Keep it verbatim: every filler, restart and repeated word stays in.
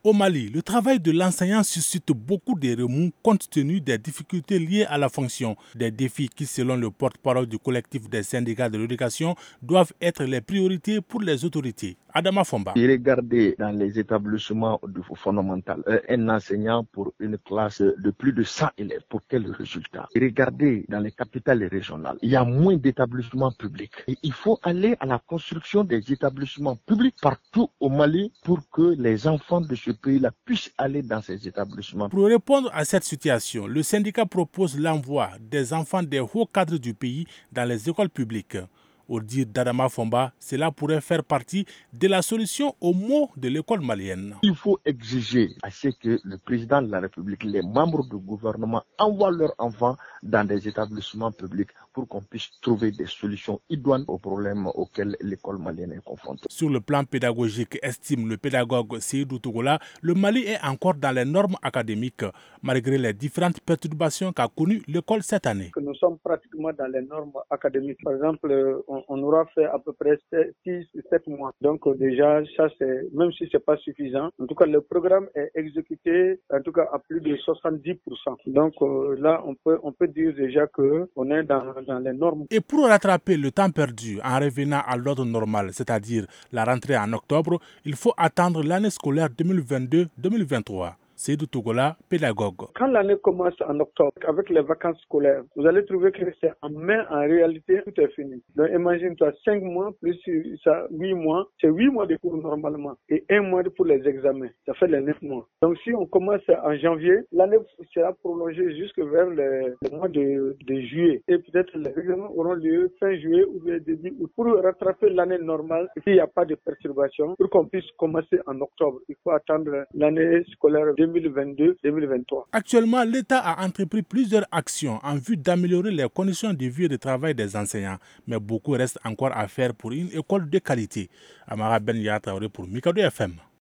Au Mali, le travail de l'enseignant suscite beaucoup de remous compte tenu des difficultés liées à la fonction. Des défis qui, selon le porte-parole du collectif des syndicats de l'éducation, doivent être les priorités pour les autorités. Adama Fomba. Et regardez dans les établissements du fondamental, un enseignant pour une classe de plus de cent élèves, pour quel résultat? Et regardez dans les capitales régionales, il y a moins d'établissements publics. Et il faut aller à la construction des établissements publics partout au Mali pour que les enfants de ce pays-là puissent aller dans ces établissements. Pour répondre à cette situation, le syndicat propose l'envoi des enfants des hauts cadres du pays dans les écoles publiques. Au dire d'Adama Fomba, cela pourrait faire partie de la solution aux maux de l'école malienne. Il faut exiger à ce que le président de la République, les membres du gouvernement envoient leurs enfants dans des établissements publics pour qu'on puisse trouver des solutions idoines aux problèmes auxquels l'école malienne est confrontée. Sur le plan pédagogique, estime le pédagogue Seydou Tougoula, le Mali est encore dans les normes académiques, malgré les différentes perturbations qu'a connues l'école cette année. Nous sommes pratiquement dans les normes académiques. Par exemple, on, on aura fait à peu près six sept mois. Donc déjà, ça c'est, même si ce n'est pas suffisant, en tout cas le programme est exécuté en tout cas à plus de soixante-dix pour cent. Donc euh, là, on peut, on peut dire déjà qu'on est dans, dans les normes. Et pour rattraper le temps perdu en revenant à l'ordre normal, c'est-à-dire la rentrée en octobre, il faut attendre l'année scolaire deux mille vingt-deux deux mille vingt-trois. Seydou Tougoula, pédagogue. Quand l'année commence en octobre, avec les vacances scolaires, vous allez trouver que c'est en mai, en réalité, tout est fini. Donc imagine-toi, cinq mois plus ça, huit mois, c'est huit mois de cours normalement, et un mois pour les examens. Ça fait les neuf mois. Donc si on commence en janvier, l'année sera prolongée jusque vers le, le mois de, de juillet. Et peut-être les examens auront lieu fin juillet ou début août. Pour rattraper l'année normale, s'il n'y a pas de perturbation, pour qu'on puisse commencer en octobre, il faut attendre l'année scolaire deux mille vingt-deux deux mille vingt-trois. Actuellement, l'État a entrepris plusieurs actions en vue d'améliorer les conditions de vie et de travail des enseignants. Mais beaucoup reste encore à faire pour une école de qualité. Amara Ben Yatraoré pour Mikado F M.